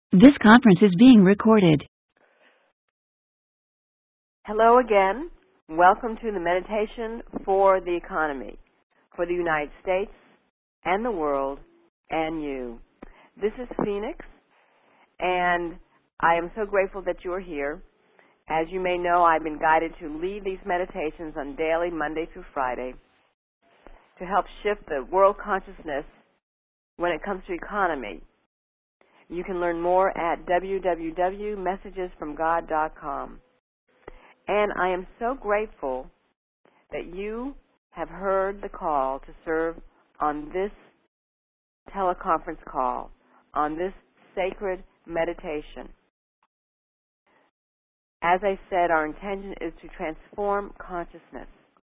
This conference is being recorded. Hello again. Welcome to the Meditation for the Economy, for the United States and the world and you. This is Phoenix, and I am so grateful that you are here. As you may know, I've been guided to lead these meditations on daily, Monday through Friday, to help shift the world consciousness when it comes to economy. You can learn more at www.messagesfromgod.com. And I am so grateful that you have heard the call to serve on this teleconference call, on this sacred meditation. As I said, our intention is to transform consciousness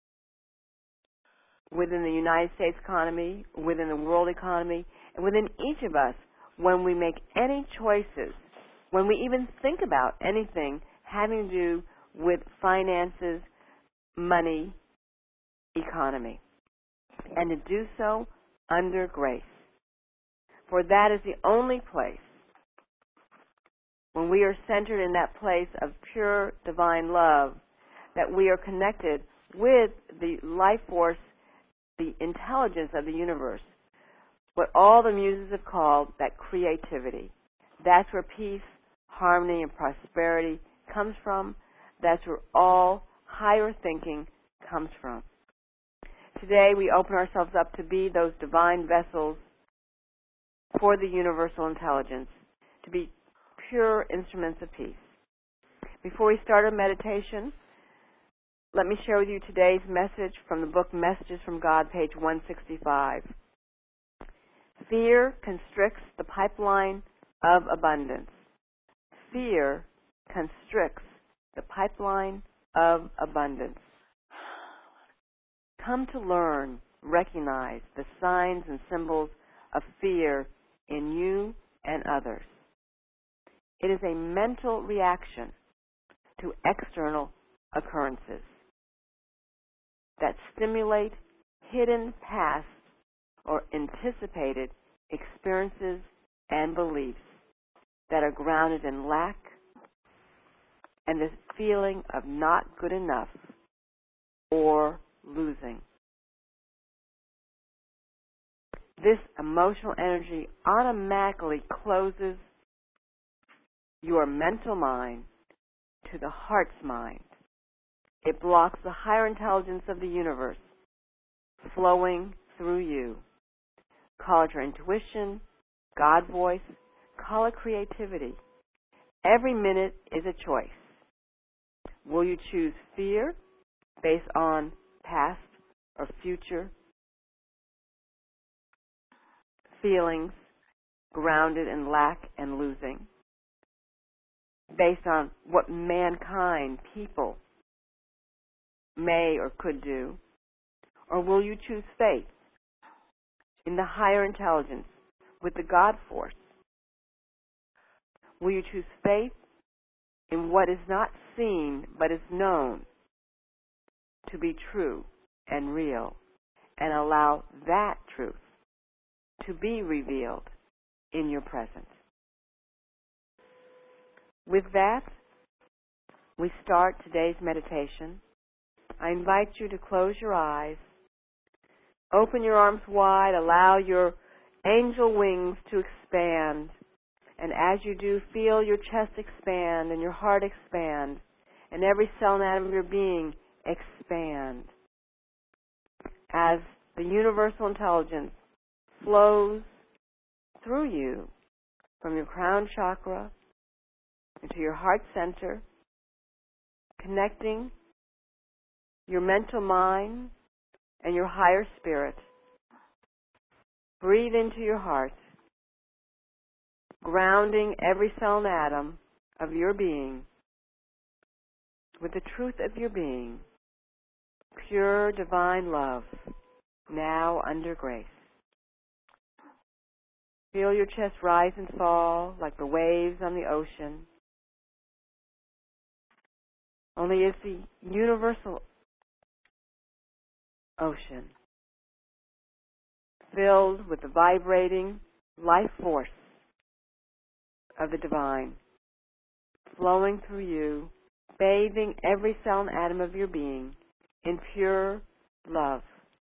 within the United States economy, within the world economy, and within each of us when we make any choices, when we even think about anything having to do with finances, money, economy, and to do so under grace. For that is the only place, when we are centered in that place of pure divine love, that we are connected with the life force, the intelligence of the universe, what all the muses have called that creativity. That's where peace, harmony, and prosperity comes from. That's where all higher thinking comes from. Today we open ourselves up to be those divine vessels for the universal intelligence, to be pure instruments of peace. Before we start our meditation, let me share with you today's message from the book Messages from God, page 165. Fear constricts the pipeline of abundance. Fear constricts the pipeline of abundance. Come to learn, recognize the signs and symbols of fear in you and others. It is a mental reaction to external occurrences that stimulate hidden past or anticipated experiences and beliefs that are grounded in lack and the feeling of not good enough or losing. This emotional energy automatically closes your mental mind to the heart's mind. It blocks the higher intelligence of the universe flowing through you. Call it your intuition, God voice, call it creativity. Every minute is a choice. Will you choose fear based on past or future feelings grounded in lack and losing, based on what mankind, people, may or could do? Or will you choose faith in the higher intelligence with the God force? Will you choose faith in what is not seen but is known to be true and real, and allow that truth to be revealed in your present? With that, we start today's meditation. I invite you to close your eyes, open your arms wide, allow your angel wings to expand, and as you do, feel your chest expand and your heart expand, and every cell and atom of your being expand as the universal intelligence flows through you from your crown chakra into your heart center, connecting your mental mind and your higher spirit. Breathe into your heart, grounding every cell and atom of your being with the truth of your being, pure divine love, now under grace. Feel your chest rise and fall like the waves on the ocean. Only it's the universal ocean filled with the vibrating life force of the divine flowing through you, bathing every cell and atom of your being in pure love.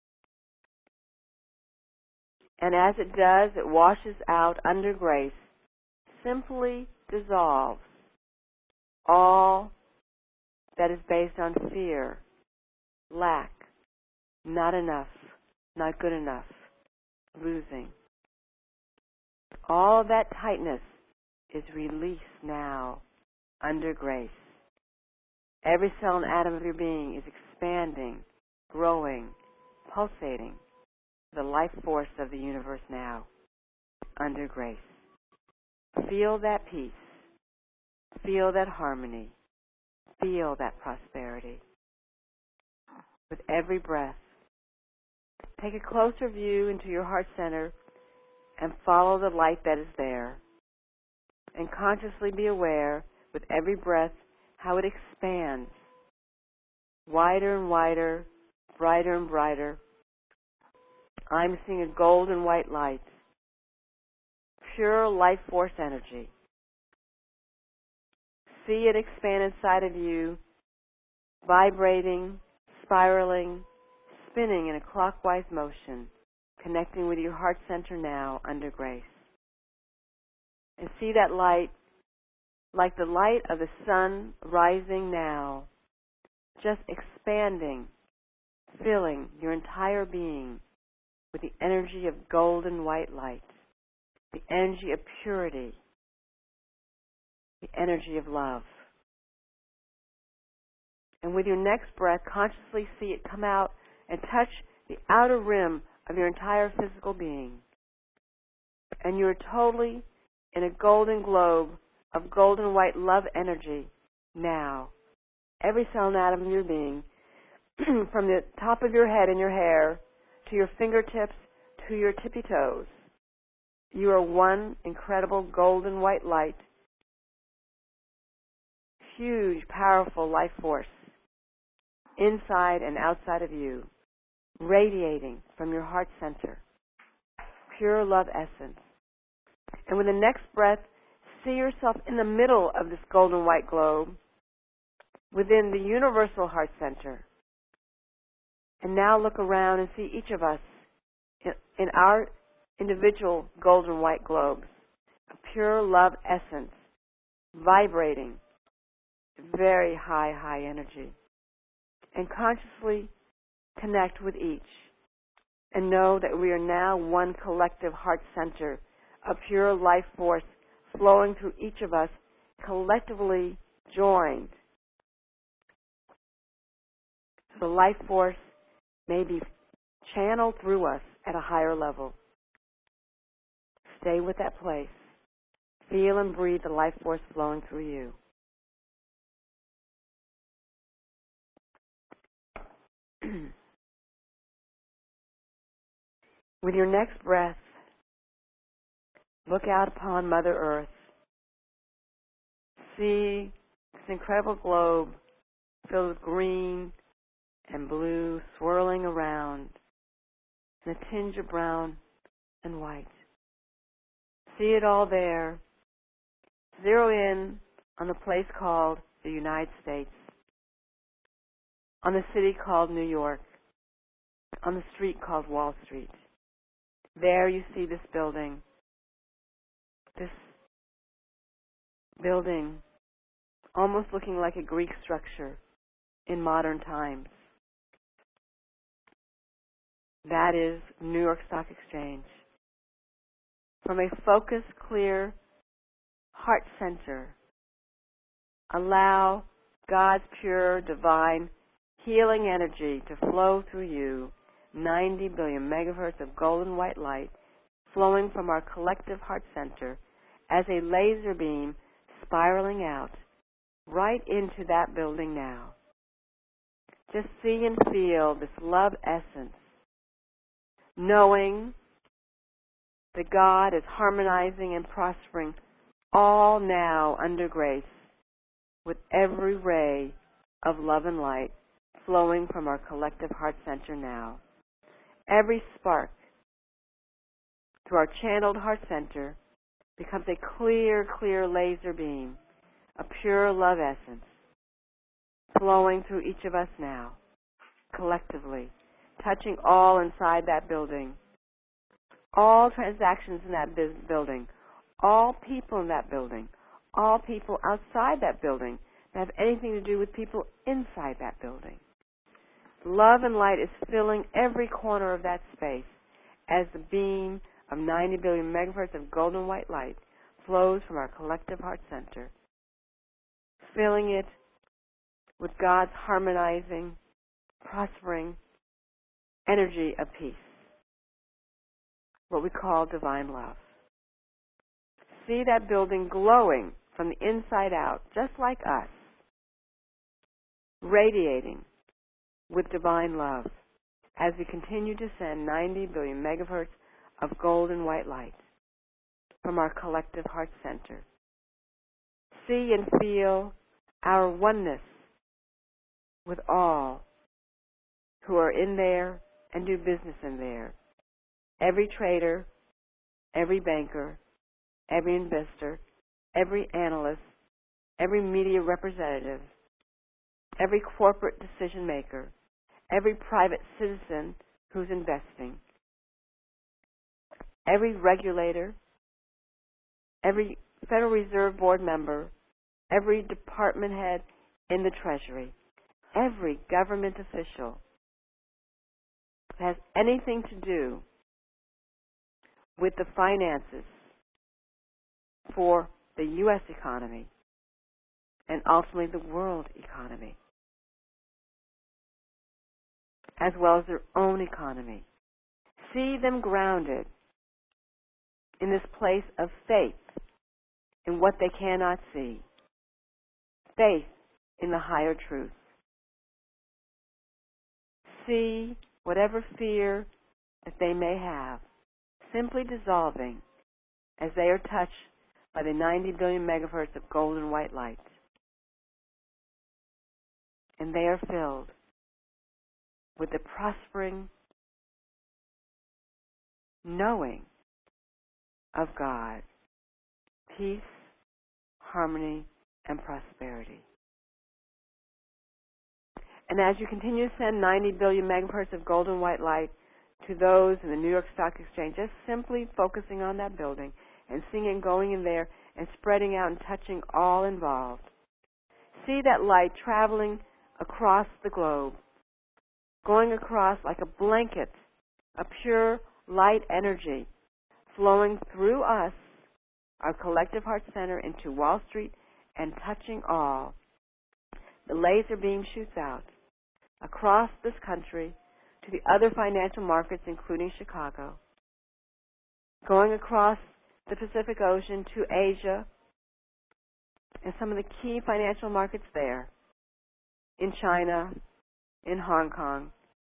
And as it does, it washes out under grace, simply dissolves all that is based on fear, lack, not enough, not good enough, losing. All that tightness is released now under grace. Every cell and atom of your being is expanding, growing, pulsating, the life force of the universe now, under grace. Feel that peace. Feel that harmony. Feel that prosperity. With every breath, take a closer view into your heart center and follow the light that is there. And consciously be aware, with every breath, how it expands, wider and wider, brighter and brighter. I'm seeing a golden white light, pure life force energy. See it expand inside of you, vibrating, spiraling, spinning in a clockwise motion, connecting with your heart center now under grace. And see that light like the light of the sun rising now, just expanding, filling your entire being with the energy of golden white light, the energy of purity, the energy of love. And with your next breath, consciously see it come out and touch the outer rim of your entire physical being. And you're totally in a golden globe of golden white love energy now. Every cell and atom of your being, from the top of your head and your hair to your fingertips to your tippy toes, you are one incredible golden white light, huge, powerful life force inside and outside of you, radiating from your heart center, pure love essence. And with the next breath, see yourself in the middle of this golden white globe, within the universal heart center. And now look around and see each of us in our individual golden white globes, a pure love essence, vibrating, very high, high energy. And consciously connect with each and know that we are now one collective heart center, a pure life force flowing through each of us, collectively joined. So the life force may be channeled through us at a higher level. Stay with that place. Feel and breathe the life force flowing through you. With your next breath, look out upon Mother Earth. See this incredible globe filled with green and blue swirling around, and a tinge of brown and white. See it all there. Zero in on the place called the United States, on the city called New York, on the street called Wall Street. There you see this building almost looking like a Greek structure in modern times. That is New York Stock Exchange. From a focused, clear heart center, allow God's pure, divine, healing energy to flow through you, 90 billion megahertz of golden white light flowing from our collective heart center as a laser beam spiraling out right into that building now. Just see and feel this love essence, knowing that God is harmonizing and prospering all now under grace with every ray of love and light flowing from our collective heart center now. Every spark through our channeled heart center becomes a clear, clear laser beam, a pure love essence, flowing through each of us now, collectively, touching all inside that building, all transactions in that building, all people in that building, all people outside that building that have anything to do with people inside that building. Love and light is filling every corner of that space as the beam of 90 billion megahertz of golden white light flows from our collective heart center, filling it with God's harmonizing, prospering energy of peace, what we call divine love. See that building glowing from the inside out, just like us, radiating with divine love as we continue to send 90 billion megahertz of golden white light from our collective heart center. See and feel our oneness with all who are in there and do business in there. Every trader, every banker, every investor, every analyst, every media representative, every corporate decision maker, every private citizen who's investing, every regulator, every Federal Reserve Board member, every department head in the Treasury, every government official that has anything to do with the finances for the U.S. economy and ultimately the world economy, as well as their own economy. See them grounded in this place of faith in what they cannot see, faith in the higher truth. See whatever fear that they may have simply dissolving as they are touched by the 90 billion megahertz of golden white light. And they are filled with the prospering knowing of God, peace, harmony, and prosperity. And as you continue to send 90 billion megahertz of golden white light to those in the New York Stock Exchange, just simply focusing on that building and seeing it going in there and spreading out and touching all involved. See that light traveling across the globe, going across like a blanket, a pure light energy flowing through us, our collective heart center, into Wall Street and touching all. The laser beam shoots out across this country to the other financial markets, including Chicago, going across the Pacific Ocean to Asia and some of the key financial markets there, in China, in Hong Kong,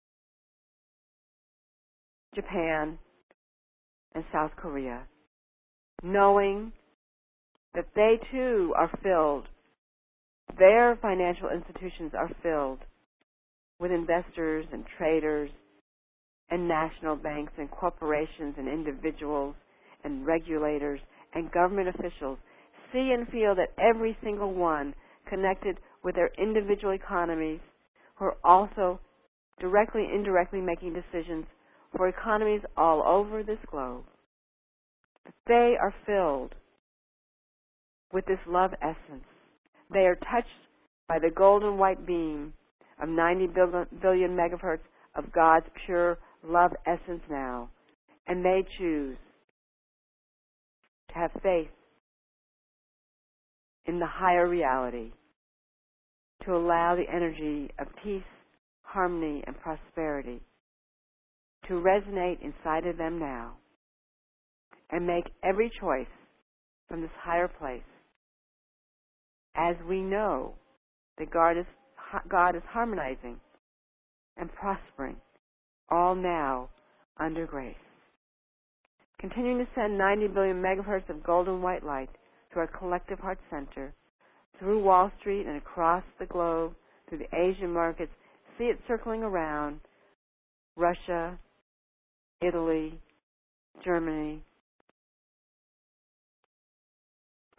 Japan, and South Korea, knowing that they too are filled, their financial institutions are filled with investors and traders and national banks and corporations and individuals and regulators and government officials. See and feel that every single one connected with their individual economies who are also directly, indirectly making decisions for economies all over this globe. They are filled with this love essence. They are touched by the golden white beam of 90 billion megahertz of God's pure love essence now. And they choose to have faith in the higher reality, to allow the energy of peace, harmony, and prosperity to resonate inside of them now, and make every choice from this higher place, as we know that God is harmonizing and prospering all now under grace. Continuing to send 90 billion megahertz of golden white light to our collective heart center, through Wall Street and across the globe, through the Asian markets. See it circling around Russia, Italy, Germany,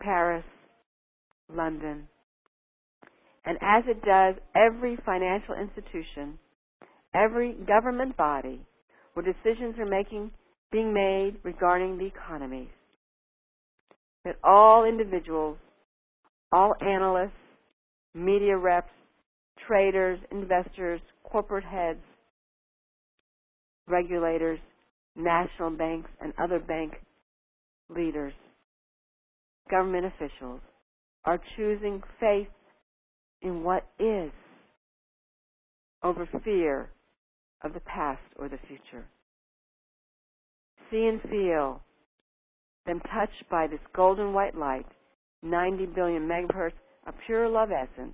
Paris, London. And as it does every financial institution, every government body where decisions are being made regarding the economy, that all individuals, all analysts, media reps, traders, investors, corporate heads, regulators, national banks, and other bank leaders, government officials, are choosing faith in what is over fear of the past or the future. See and feel them touched by this golden white light, 90 billion megahertz of pure love essence,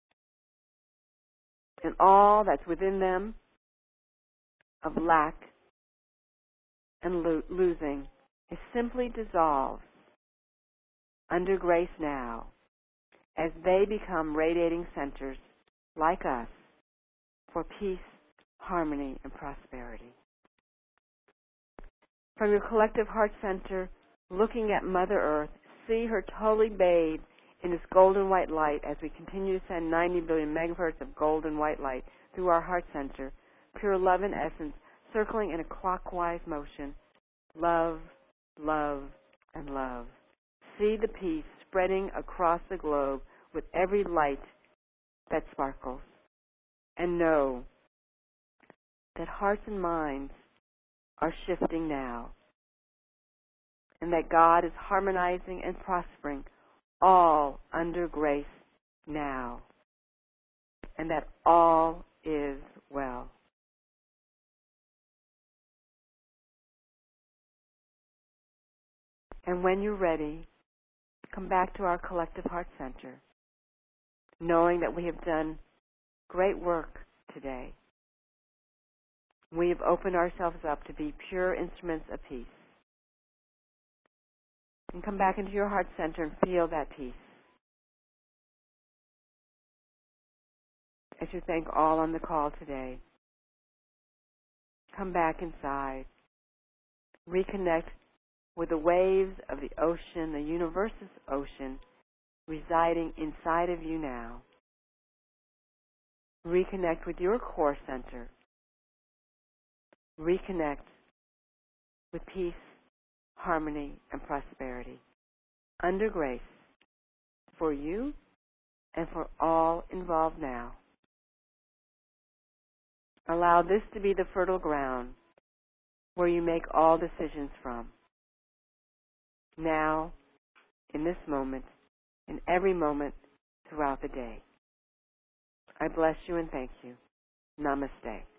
and all that's within them of lack and losing is simply dissolved under grace now as they become radiating centers like us for peace, harmony, and prosperity. From your collective heart center, looking at Mother Earth, see her totally bathed in this golden white light as we continue to send 90 billion megahertz of golden white light through our heart center, pure love and essence, circling in a clockwise motion. Love, love, and love. See the peace spreading across the globe with every light that sparkles. And know that hearts and minds are shifting now, and that God is harmonizing and prospering all under grace now, and that all is well. And when you're ready, come back to our collective heart center, knowing that we have done great work today. We have opened ourselves up to be pure instruments of peace. And come back into your heart center and feel that peace. As you thank all on the call today, come back inside. Reconnect with the waves of the ocean, the universe's ocean, residing inside of you now. Reconnect with your core center. Reconnect with peace, harmony, and prosperity under grace for you and for all involved now. Allow this to be the fertile ground where you make all decisions from. Now, in this moment, in every moment throughout the day. I bless you and thank you. Namaste.